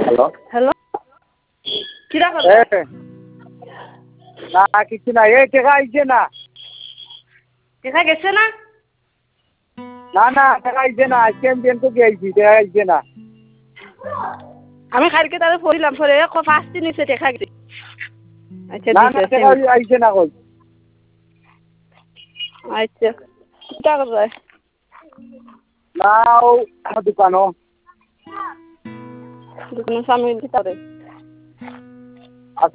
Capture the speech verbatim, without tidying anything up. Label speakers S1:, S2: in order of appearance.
S1: hello
S2: hello কিরা
S1: এ
S2: করবে
S1: না কিছু না এই টাকা আইছে না
S2: দেখা গেছে না
S1: না না টাকা আইছে না আজকে আমি ব্যাংকে গিয়েছি টাকা আইছে না
S2: আমি কালকে তাহলে পড়িলাম পরে পাঁচটি নিচে দেখা গেছে আচ্ছা
S1: না না
S2: দিছে
S1: টাকা আইছে না কই
S2: আচ্ছা কিটা করবে
S1: না ও দোকানো
S2: দোকানের সামনে দিতে হবে